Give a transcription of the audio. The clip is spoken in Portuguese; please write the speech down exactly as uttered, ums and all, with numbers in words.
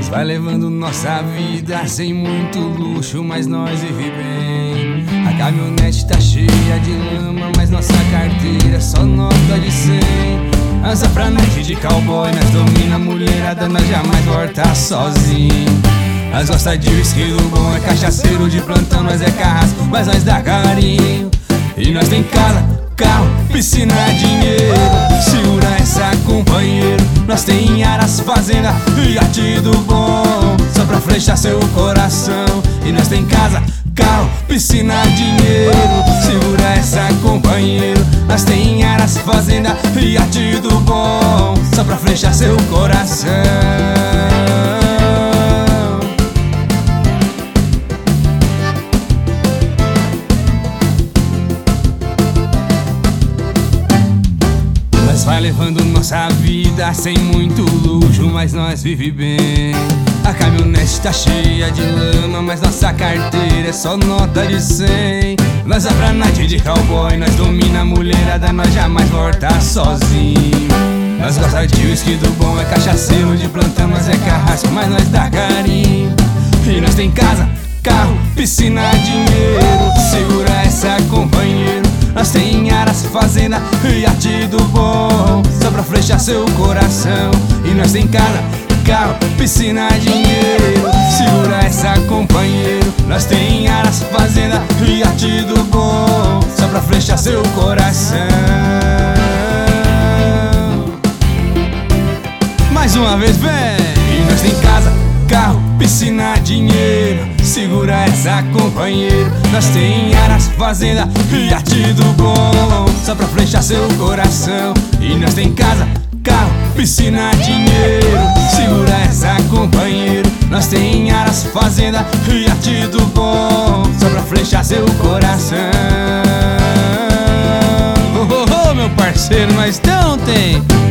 vai levando nossa vida sem muito luxo, mas nós vive bem. A caminhonete tá cheia de lama, mas nossa carteira é só nota de cem. Asa pra noite de cowboy, nós domina a mulherada, nós jamais volta sozinho. Nós gosta de whisky do bom, é cachaceiro de plantão, nós é carrasco, mas nós dá carinho. E nós tem casa, carro, piscina, dinheiro. Segura essa, companheiro. Nós tem aras, fazenda, iate do bom, só pra flechar seu coração. E nós tem casa, carro, piscina, dinheiro. Segura essa, companheiro. Nós tem aras, fazenda, iate do bom, só pra flechar seu coração. Vai levando nossa vida sem muito luxo, mas nós vive bem. A caminhonete tá cheia de lama, mas nossa carteira é só nota de cem. Nós vai pra night de cowboy, nós domina a mulherada, nós jamais volta sozinho. Nós gosta de whisky do bom, é cachaceiro de plantão, nós é carrasco, mas nós dá carinho. E nós tem casa, carro, piscina, dinheiro. Segura essa, companheiro. Nós tem aras, fazenda, iate do bom, só pra flechar seu coração. E nós tem casa, carro, piscina, dinheiro. Segura essa, companheiro. Nós tem aras, fazenda, iate do bom, só pra flechar seu coração. Mais uma vez, vem! E nós tem casa, carro, piscina, dinheiro. Segura essa, companheiro. Nós tem aras, fazenda, iate do bom, só pra flechar seu coração. E nós tem casa, carro, piscina, dinheiro. Segura essa, companheiro. Nós tem aras, fazenda, iate do bom, só pra flechar seu coração. Oh, oh, oh, meu parceiro, nós não tem.